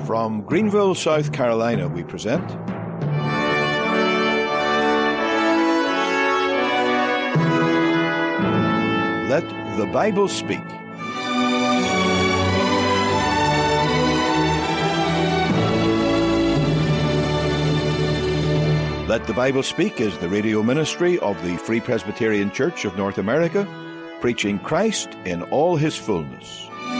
From Greenville, South Carolina, we present Let the Bible Speak. Let the Bible Speak is the radio ministry of the Free Presbyterian Church of North America, preaching Christ in all his fullness.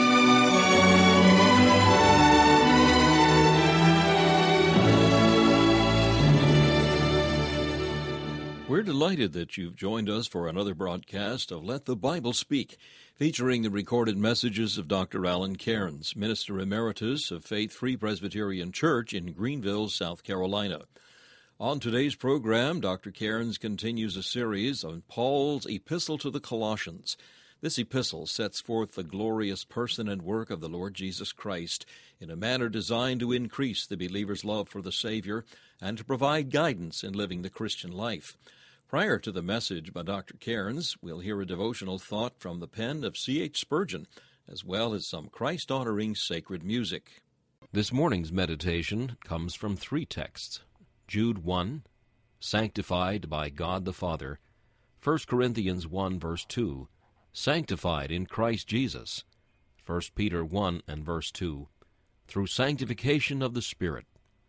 We're delighted that you've joined us for another broadcast of Let the Bible Speak, featuring the recorded messages of Dr. Alan Cairns, Minister Emeritus of Faith Free Presbyterian Church in Greenville, South Carolina. On today's program, Dr. Cairns continues a series on Paul's Epistle to the Colossians. This epistle sets forth the glorious person and work of the Lord Jesus Christ in a manner designed to increase the believer's love for the Savior and to provide guidance in living the Christian life. Prior to the message by Dr. Cairns, we'll hear a devotional thought from the pen of C.H. Spurgeon, as well as some Christ-honoring sacred music. This morning's meditation comes from three texts. Jude 1, sanctified by God the Father. 1 Corinthians 1, verse 2, sanctified in Christ Jesus. 1 Peter 1 and verse 2, through sanctification of the Spirit.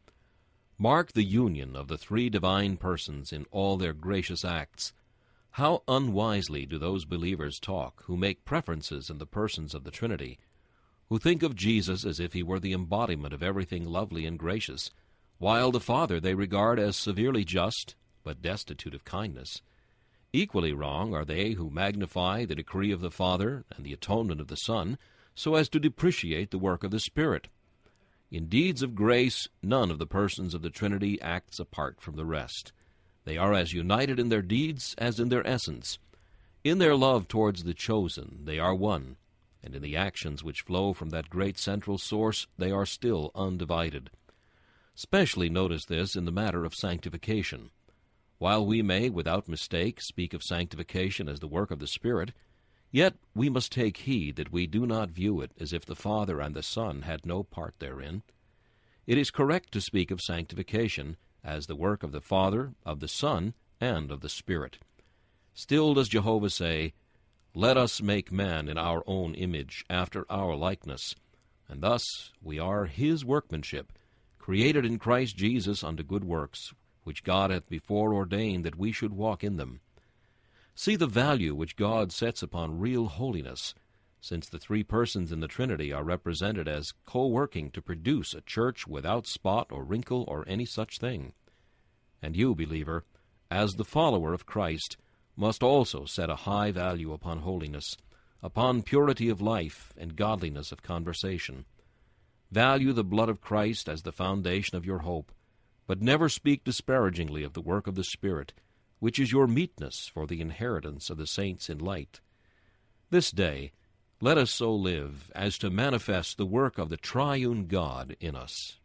Mark the union of the three divine persons in all their gracious acts. How unwisely do those believers talk who make preferences in the persons of the Trinity, who think of Jesus as if he were the embodiment of everything lovely and gracious, while the Father they regard as severely just, but destitute of kindness. Equally wrong are they who magnify the decree of the Father and the atonement of the Son, so as to depreciate the work of the Spirit. In deeds of grace, none of the persons of the Trinity acts apart from the rest. They are as united in their deeds as in their essence. In their love towards the chosen, they are one, and in the actions which flow from that great central source, they are still undivided. Specially notice this in the matter of sanctification. While we may, without mistake, speak of sanctification as the work of the Spirit, yet we must take heed that we do not view it as if the Father and the Son had no part therein. It is correct to speak of sanctification as the work of the Father, of the Son, and of the Spirit. Still does Jehovah say, "Let us make man in our own image, after our likeness." And thus we are his workmanship, created in Christ Jesus unto good works, which God hath before ordained that we should walk in them. See the value which God sets upon real holiness, since the three persons in the Trinity are represented as co-working to produce a church without spot or wrinkle or any such thing. And you, believer, as the follower of Christ, must also set a high value upon holiness, upon purity of life and godliness of conversation. Value the blood of Christ as the foundation of your hope, but never speak disparagingly of the work of the Spirit, which is your meetness for the inheritance of the saints in light. This day, let us so live as to manifest the work of the triune God in us.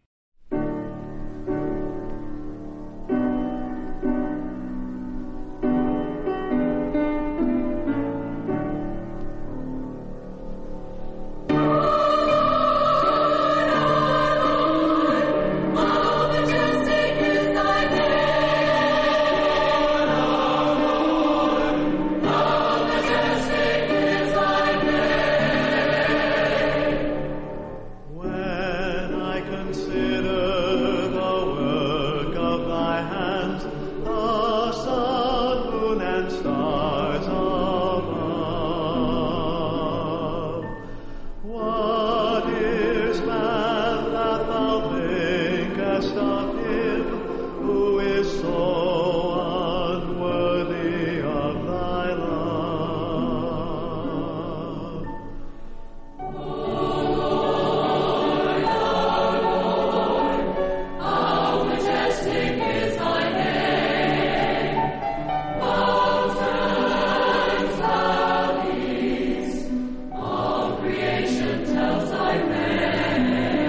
Creation tells thy fame.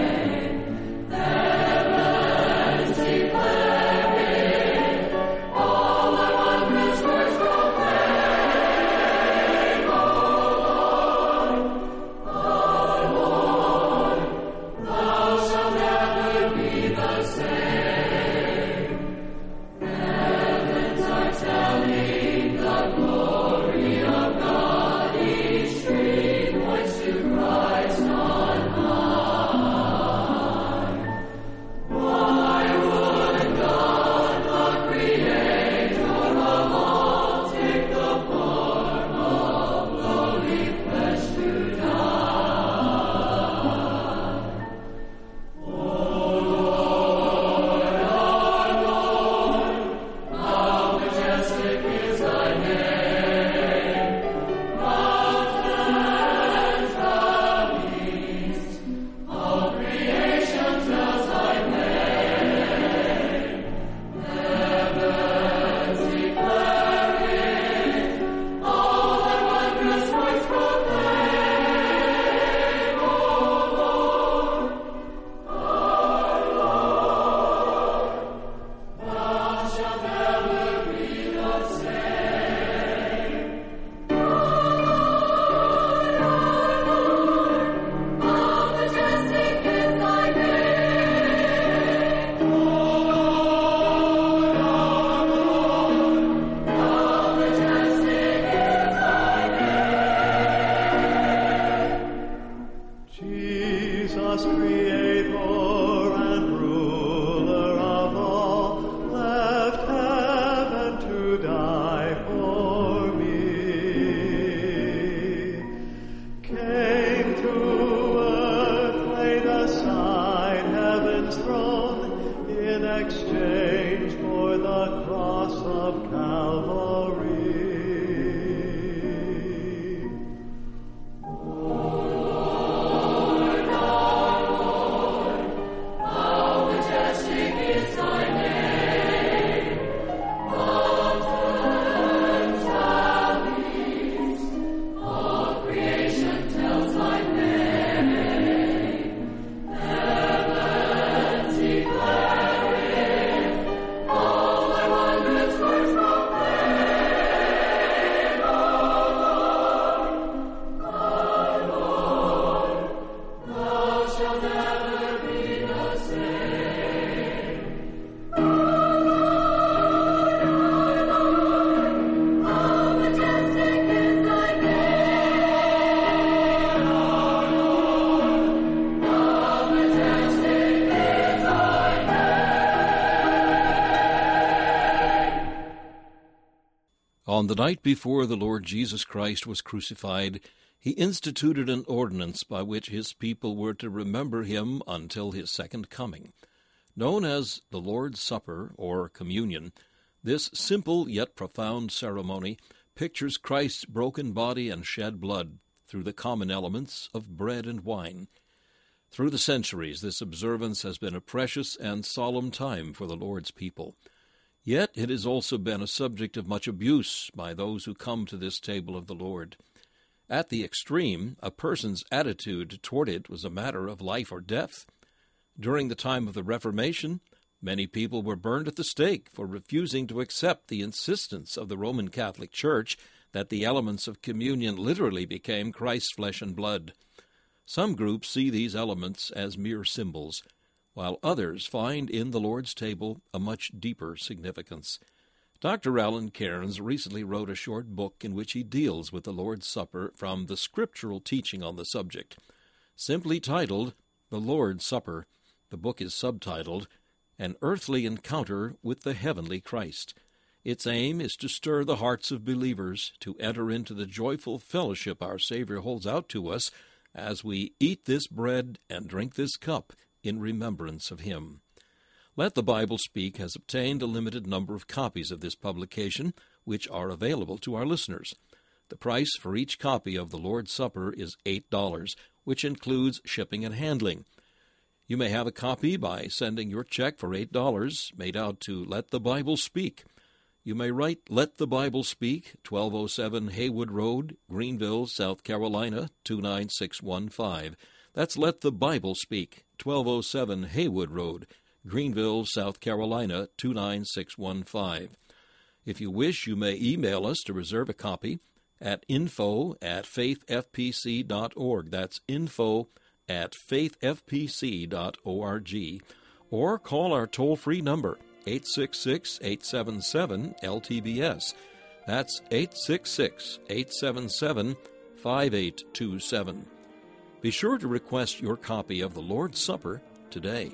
Jesus, Creator and ruler of all, left heaven to die for me. Came to earth, laid aside heaven's throne, in exchange for the cross of Calvary. On the night before the Lord Jesus Christ was crucified, he instituted an ordinance by which his people were to remember him until his second coming. Known as the Lord's Supper, or Communion, this simple yet profound ceremony pictures Christ's broken body and shed blood through the common elements of bread and wine. Through the centuries, this observance has been a precious and solemn time for the Lord's people. Yet it has also been a subject of much abuse by those who come to this table of the Lord. At the extreme, a person's attitude toward it was a matter of life or death. During the time of the Reformation, many people were burned at the stake for refusing to accept the insistence of the Roman Catholic Church that the elements of communion literally became Christ's flesh and blood. Some groups see these elements as mere symbols, while others find in the Lord's table a much deeper significance. Dr. Alan Cairns recently wrote a short book in which he deals with the Lord's Supper from the scriptural teaching on the subject. Simply titled The Lord's Supper, the book is subtitled An Earthly Encounter with the Heavenly Christ. Its aim is to stir the hearts of believers to enter into the joyful fellowship our Savior holds out to us as we eat this bread and drink this cup in remembrance of him. Let the Bible Speak has obtained a limited number of copies of this publication, which are available to our listeners. The price for each copy of the Lord's Supper is $8, which includes shipping and handling. You may have a copy by sending your check for $8 made out to Let the Bible Speak. You may write Let the Bible Speak, 1207 Haywood Road, Greenville, South Carolina, 29615. That's Let the Bible Speak, 1207 Haywood Road, Greenville, South Carolina, 29615. If you wish, you may email us to reserve a copy at info@faithfpc.org. That's info@faithfpc.org. Or call our toll-free number, 866-877-LTBS. That's 866-877-5827. Be sure to request your copy of the Lord's Supper today.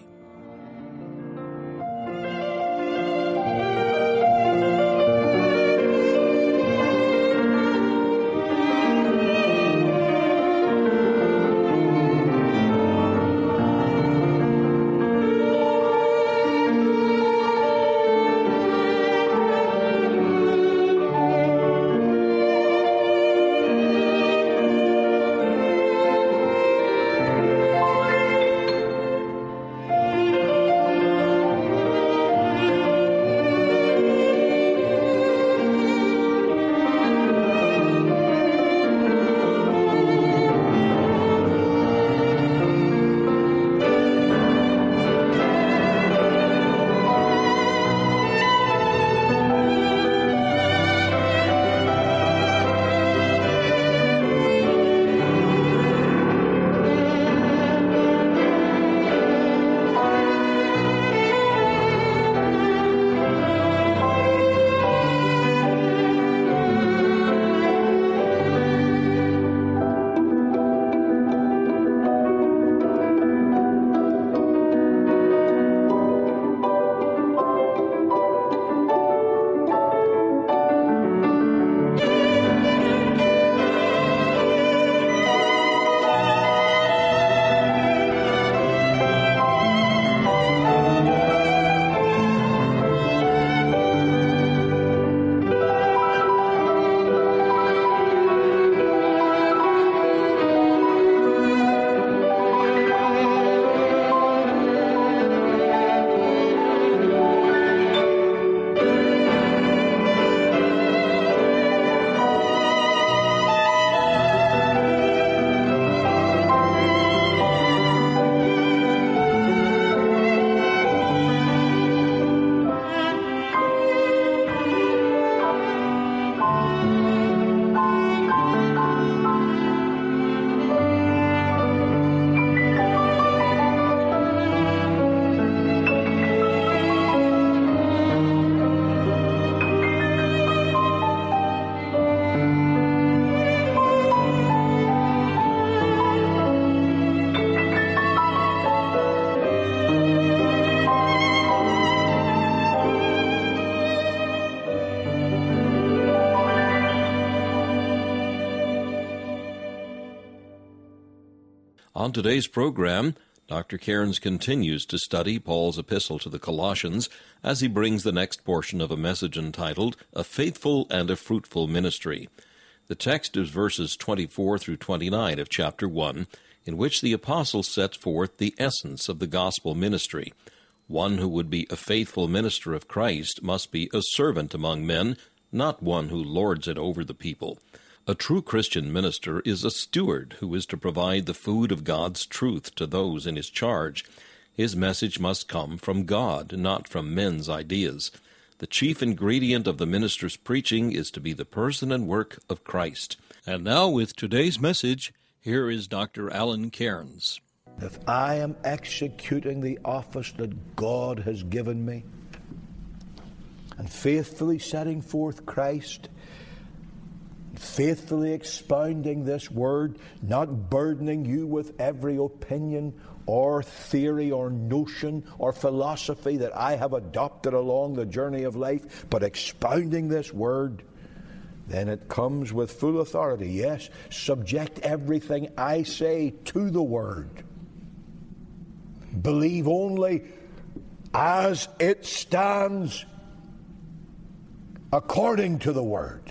On today's program, Dr. Cairns continues to study Paul's epistle to the Colossians as he brings the next portion of a message entitled, A Faithful and a Fruitful Ministry. The text is verses 24 through 29 of chapter 1, in which the apostle sets forth the essence of the gospel ministry. One who would be a faithful minister of Christ must be a servant among men, not one who lords it over the people. A true Christian minister is a steward who is to provide the food of God's truth to those in his charge. His message must come from God, not from men's ideas. The chief ingredient of the minister's preaching is to be the person and work of Christ. And now, with today's message, here is Dr. Alan Cairns. If I am executing the office that God has given me and faithfully setting forth Christ, faithfully expounding this word, not burdening you with every opinion or theory or notion or philosophy that I have adopted along the journey of life, but expounding this word, then it comes with full authority. Yes, subject everything I say to the word. Believe only as it stands according to the word.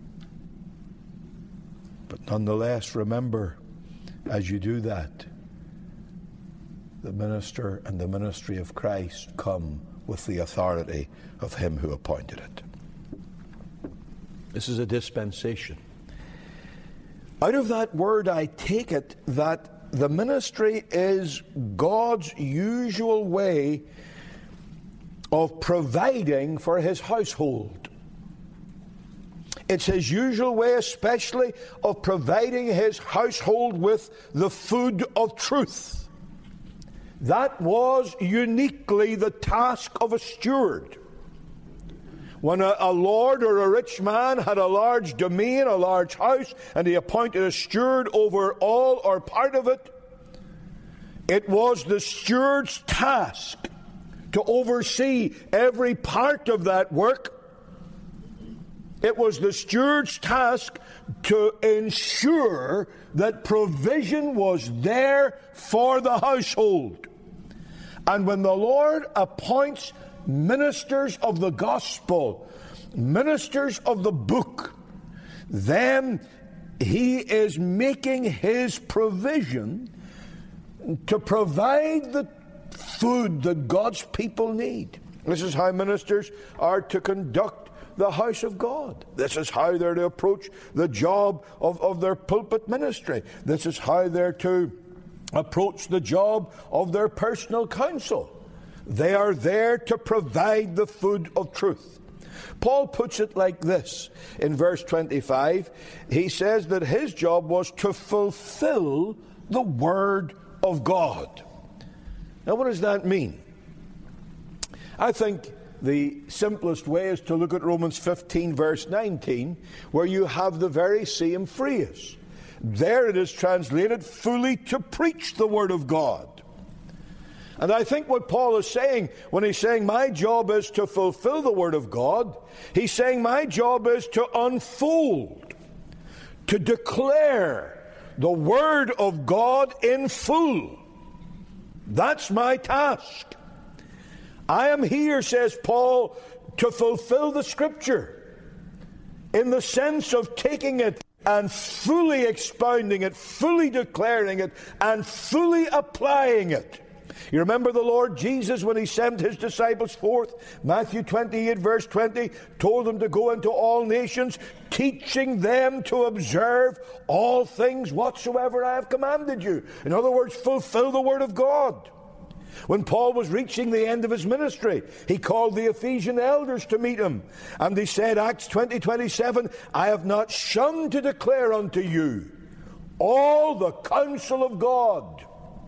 But nonetheless, remember, as you do that, the minister and the ministry of Christ come with the authority of him who appointed it. This is a dispensation. Out of that word, I take it that the ministry is God's usual way of providing for his household. It's his usual way, especially, of providing his household with the food of truth. That was uniquely the task of a steward. When a lord or a rich man had a large domain, a large house, and he appointed a steward over all or part of it, it was the steward's task to oversee every part of that work. It was the steward's task to ensure that provision was there for the household. And when the Lord appoints ministers of the gospel, ministers of the book, then he is making his provision to provide the food that God's people need. This is how ministers are to conduct the house of God. This is how they're to approach the job of their pulpit ministry. This is how they're to approach the job of their personal counsel. They are there to provide the food of truth. Paul puts it like this in verse 25. He says that his job was to fulfill the word of God. Now, what does that mean? I think the simplest way is to look at Romans 15 verse 19, where you have the very same phrase. There it is translated, fully to preach the word of God. And I think what Paul is saying when he's saying my job is to fulfill the word of God, he's saying my job is to unfold, to declare the word of God in full. That's my task. I am here, says Paul, to fulfill the Scripture in the sense of taking it and fully expounding it, fully declaring it, and fully applying it. You remember the Lord Jesus when he sent his disciples forth, Matthew 28 verse 20, told them to go into all nations, teaching them to observe all things whatsoever I have commanded you. In other words, fulfill the word of God. When Paul was reaching the end of his ministry, he called the Ephesian elders to meet him. And he said, Acts 20:27, I have not shunned to declare unto you all the counsel of God.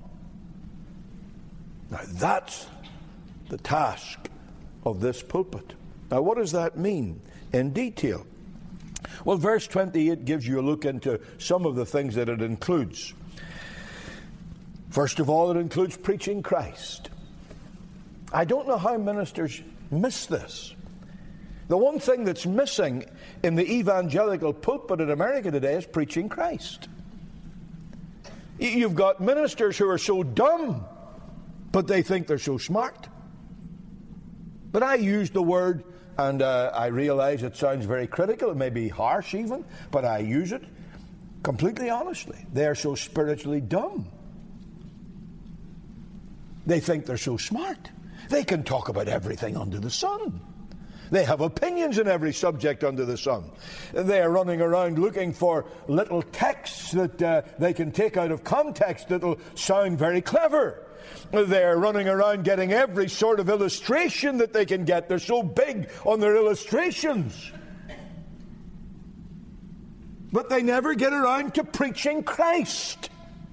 Now that's the task of this pulpit. Now what does that mean in detail? Well, verse 28 gives you a look into some of the things that it includes. First of all, it includes preaching Christ. I don't know how ministers miss this. The one thing that's missing in the evangelical pulpit in America today is preaching Christ. You've got ministers who are so dumb, but they think they're so smart. But I use the word, and I realize it sounds very critical, it may be harsh even, but I use it completely honestly. They're so spiritually dumb. They think they're so smart. They can talk about everything under the sun. They have opinions on every subject under the sun. They are running around looking for little texts that they can take out of context that will sound very clever. They're running around getting every sort of illustration that they can get. They're so big on their illustrations. But they never get around to preaching Christ.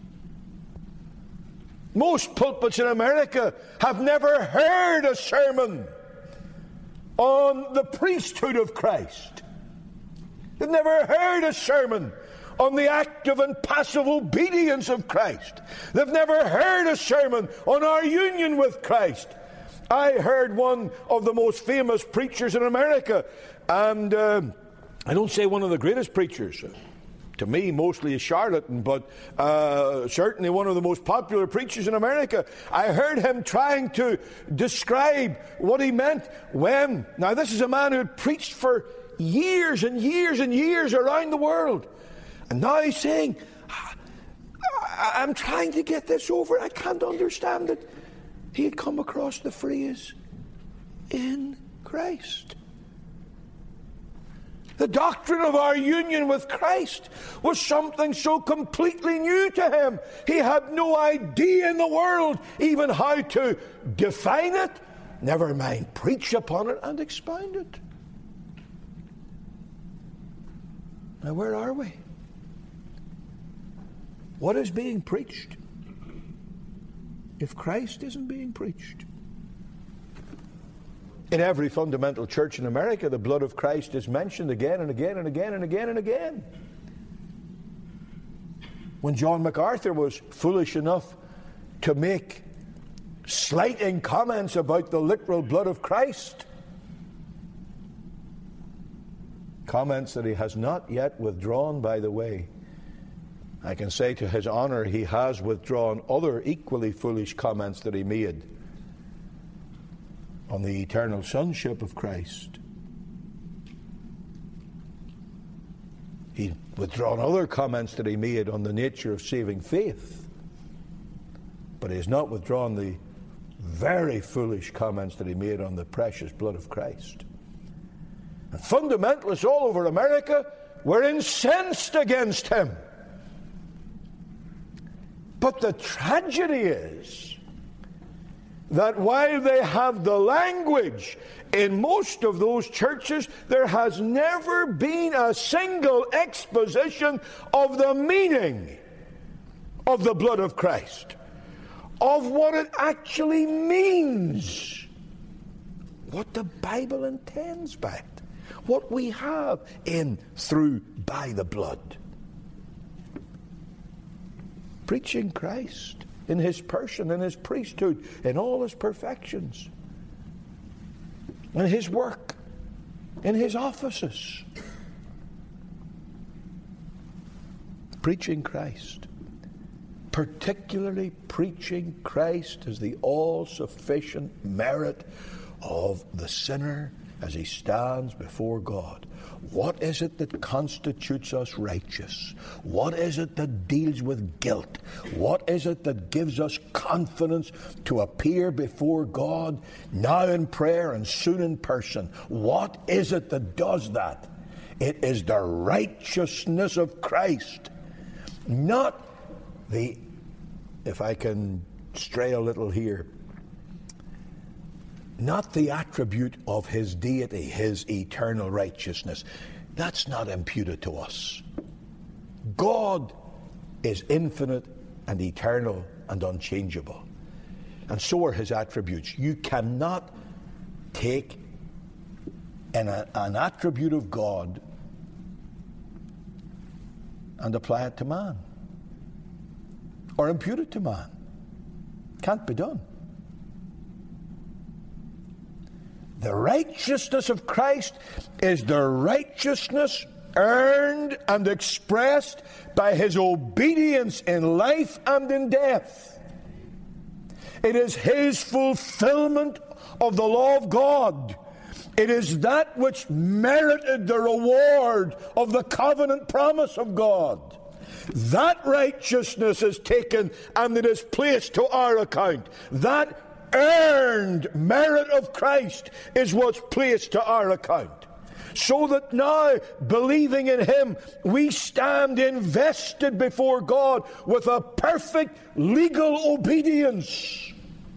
Most pulpits in America have never heard a sermon on the priesthood of Christ. They've never heard a sermon on the active and passive obedience of Christ. They've never heard a sermon on our union with Christ. I heard one of the most famous preachers in America, and I don't say one of the greatest preachers. To me, mostly a charlatan, but certainly one of the most popular preachers in America. I heard him trying to describe what he meant when... Now, this is a man who had preached for years and years and years around the world. And now he's saying, I'm trying to get this over. I can't understand it. He had come across the phrase, in Christ. The doctrine of our union with Christ was something so completely new to him. He had no idea in the world even how to define it, never mind preach upon it and expound it. Now, where are we? What is being preached if Christ isn't being preached? In every fundamental church in America, the blood of Christ is mentioned again and again and again and again and again. When John MacArthur was foolish enough to make slighting comments about the literal blood of Christ, comments that he has not yet withdrawn, by the way, I can say to his honor, he has withdrawn other equally foolish comments that he made on the eternal sonship of Christ. He'd withdrawn other comments that he made on the nature of saving faith, but he has not withdrawn the very foolish comments that he made on the precious blood of Christ. And fundamentalists all over America were incensed against him. But the tragedy is that while they have the language in most of those churches, there has never been a single exposition of the meaning of the blood of Christ, of what it actually means, what the Bible intends by it, what we have in, through, by the blood. Preaching Christ in his person, in his priesthood, in all his perfections, in his work, in his offices. Preaching Christ, particularly preaching Christ as the all-sufficient merit of the sinner as he stands before God. What is it that constitutes us righteous? What is it that deals with guilt? What is it that gives us confidence to appear before God, now in prayer and soon in person? What is it that does that? It is the righteousness of Christ, not the, if I can stray a little here, not the attribute of his deity, his eternal righteousness. That's not imputed to us. God is infinite and eternal and unchangeable. And so are his attributes. You cannot take an attribute of God and apply it to man, or impute it to man. Can't be done. The righteousness of Christ is the righteousness earned and expressed by his obedience in life and in death. It is his fulfillment of the law of God. It is that which merited the reward of the covenant promise of God. That righteousness is taken and it is placed to our account. That earned merit of Christ is what's placed to our account. So that now, believing in him, we stand invested before God with a perfect legal obedience.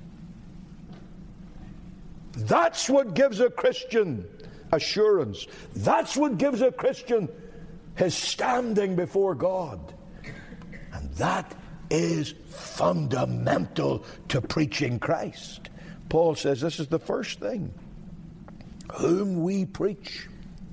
That's what gives a Christian assurance. That's what gives a Christian his standing before God. And that is fundamental to preaching Christ. Paul says this is the first thing. Whom we preach.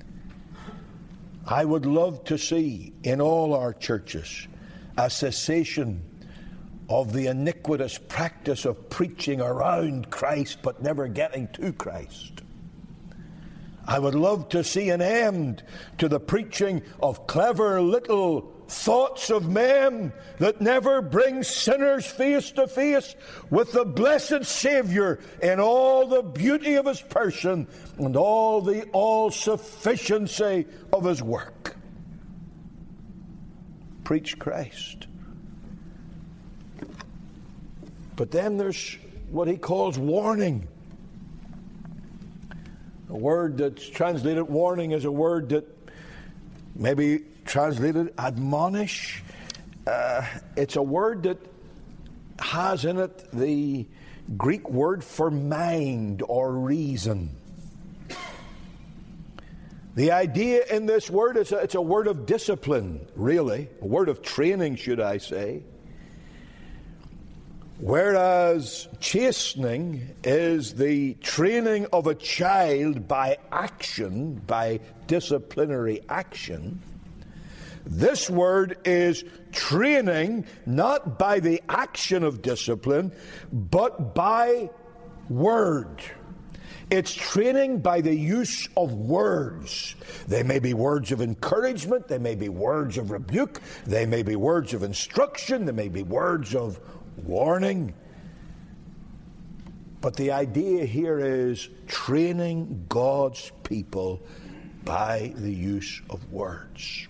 I would love to see in all our churches a cessation of the iniquitous practice of preaching around Christ but never getting to Christ. I would love to see an end to the preaching of clever little thoughts of men that never bring sinners face to face with the blessed Savior in all the beauty of his person and all the all-sufficiency of his work. Preach Christ. But then there's what he calls warning. A word that's translated warning is a word that maybe translated admonish. It's a word that has in it the Greek word for mind or reason. The idea in this word is it's a word of discipline, really, a word of training, should I say. Whereas chastening is the training of a child by action, by disciplinary action, this word is training not by the action of discipline, but by word. It's training by the use of words. They may be words of encouragement, they may be words of rebuke, they may be words of instruction, they may be words of warning. But the idea here is training God's people by the use of words.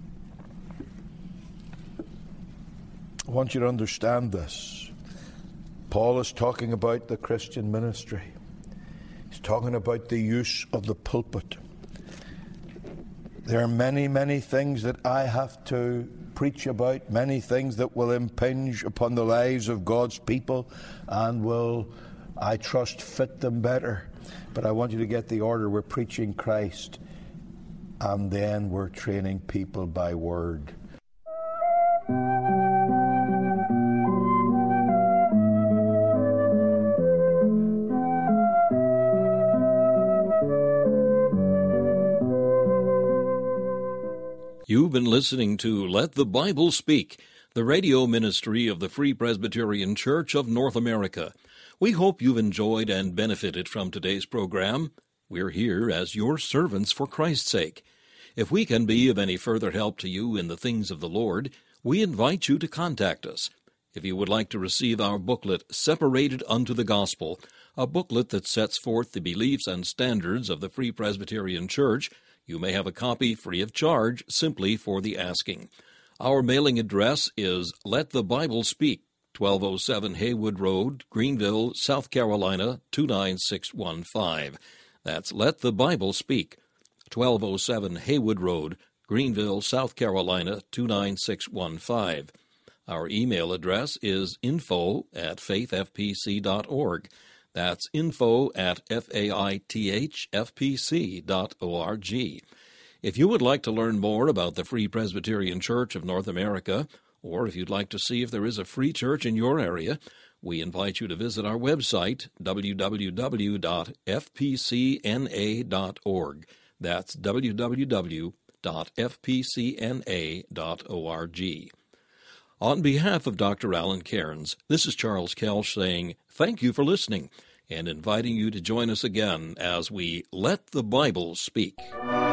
I want you to understand this. Paul is talking about the Christian ministry. He's talking about the use of the pulpit. There are many, many things that I have to preach about, many things that will impinge upon the lives of God's people and will, I trust, fit them better. But I want you to get the order. We're preaching Christ and then we're training people by word. You've been listening to Let the Bible Speak, the radio ministry of the Free Presbyterian Church of North America. We hope you've enjoyed and benefited from today's program. We're here as your servants for Christ's sake. If we can be of any further help to you in the things of the Lord, we invite you to contact us. If you would like to receive our booklet, Separated Unto the Gospel, a booklet that sets forth the beliefs and standards of the Free Presbyterian Church, you may have a copy free of charge simply for the asking. Our mailing address is Let the Bible Speak, 1207 Haywood Road, Greenville, South Carolina, 29615. That's Let the Bible Speak, 1207 Haywood Road, Greenville, South Carolina, 29615. Our email address is info@faithfpc.org. That's info@faithfpc.org. If you would like to learn more about the Free Presbyterian Church of North America, or if you'd like to see if there is a free church in your area, we invite you to visit our website, www.fpcna.org. That's www.fpcna.org. On behalf of Dr. Alan Cairns, this is Charles Kelch saying thank you for listening and inviting you to join us again as we Let the Bible Speak.